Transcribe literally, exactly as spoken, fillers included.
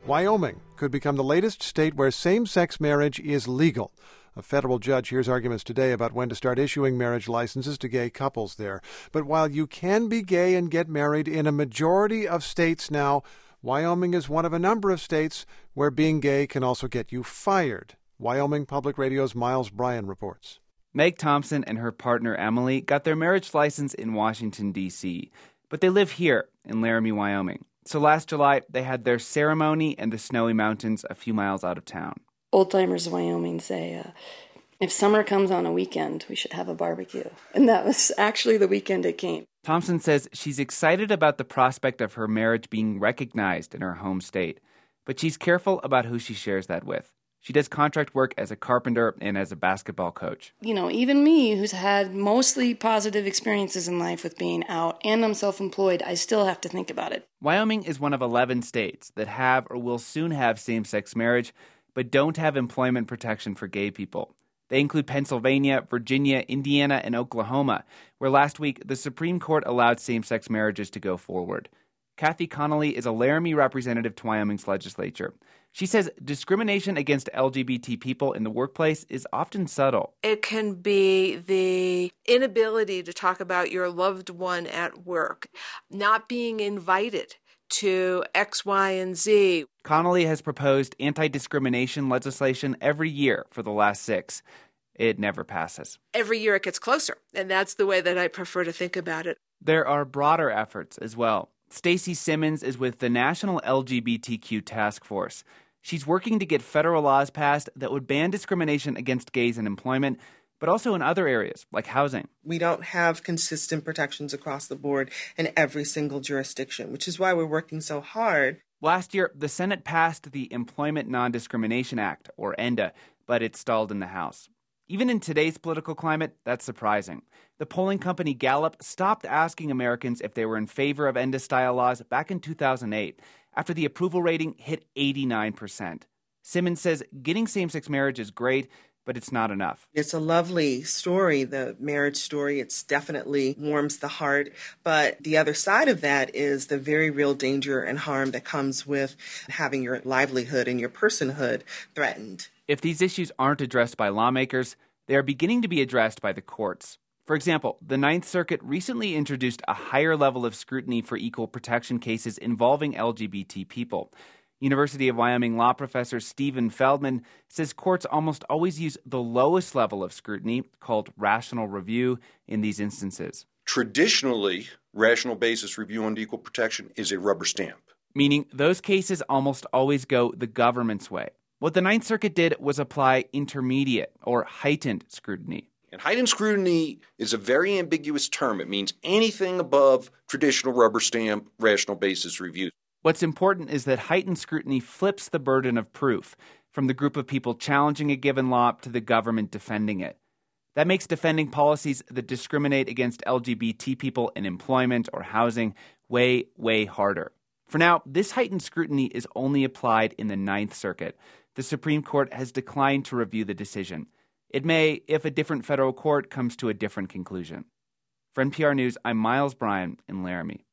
Wyoming could become the latest state where same-sex marriage is legal. A federal judge hears arguments today about when to start issuing marriage licenses to gay couples there. But while you can be gay and get married in a majority of states now, Wyoming is one of a number of states where being gay can also get you fired. Wyoming Public Radio's Miles Bryan reports. Meg Thompson and her partner Emily got their marriage license in Washington, D C, but they live here in Laramie, Wyoming. So last July, they had their ceremony in the Snowy Mountains a few miles out of town. Old-timers in Wyoming say, uh, if summer comes on a weekend, we should have a barbecue. And that was actually the weekend it came. Thompson says she's excited about the prospect of her marriage being recognized in her home state, but she's careful about who she shares that with. She does contract work as a carpenter and as a basketball coach. You know, even me, who's had mostly positive experiences in life with being out, and I'm self-employed, I still have to think about it. Wyoming is one of eleven states that have or will soon have same-sex marriage, but don't have employment protection for gay people. They include Pennsylvania, Virginia, Indiana, and Oklahoma, where last week the Supreme Court allowed same-sex marriages to go forward. Kathy Connolly is a Laramie representative to Wyoming's legislature. She says discrimination against L G B T people in the workplace is often subtle. It can be the inability to talk about your loved one at work, not being invited to X, Y, and Z. Connolly has proposed anti-discrimination legislation every year for the last six. It never passes. Every year it gets closer, and that's the way that I prefer to think about it. There are broader efforts as well. Stacey Simmons is with the National L G B T Q Task Force. She's working to get federal laws passed that would ban discrimination against gays in employment, but also in other areas, like housing. We don't have consistent protections across the board in every single jurisdiction, which is why we're working so hard. Last year, the Senate passed the Employment Non-Discrimination Act, or ENDA, but it stalled in the House. Even in today's political climate, that's surprising. The polling company Gallup stopped asking Americans if they were in favor of ENDA-style laws back in two thousand eight, after the approval rating hit eighty-nine percent. Simmons says getting same-sex marriage is great, but it's not enough. It's a lovely story, the marriage story. It's definitely warms the heart. But the other side of that is the very real danger and harm that comes with having your livelihood and your personhood threatened. If these issues aren't addressed by lawmakers, they are beginning to be addressed by the courts. For example, the Ninth Circuit recently introduced a higher level of scrutiny for equal protection cases involving L G B T people. University of Wyoming law professor Stephen Feldman says courts almost always use the lowest level of scrutiny, called rational review, in these instances. Traditionally, rational basis review on equal protection is a rubber stamp. Meaning those cases almost always go the government's way. What the Ninth Circuit did was apply intermediate or heightened scrutiny. And heightened scrutiny is a very ambiguous term. It means anything above traditional rubber stamp, rational basis review. What's important is that heightened scrutiny flips the burden of proof from the group of people challenging a given law to the government defending it. That makes defending policies that discriminate against L G B T people in employment or housing way, way harder. For now, this heightened scrutiny is only applied in the Ninth Circuit. The Supreme Court has declined to review the decision. It may, if a different federal court comes to a different conclusion. For N P R News, I'm Miles Bryan in Laramie.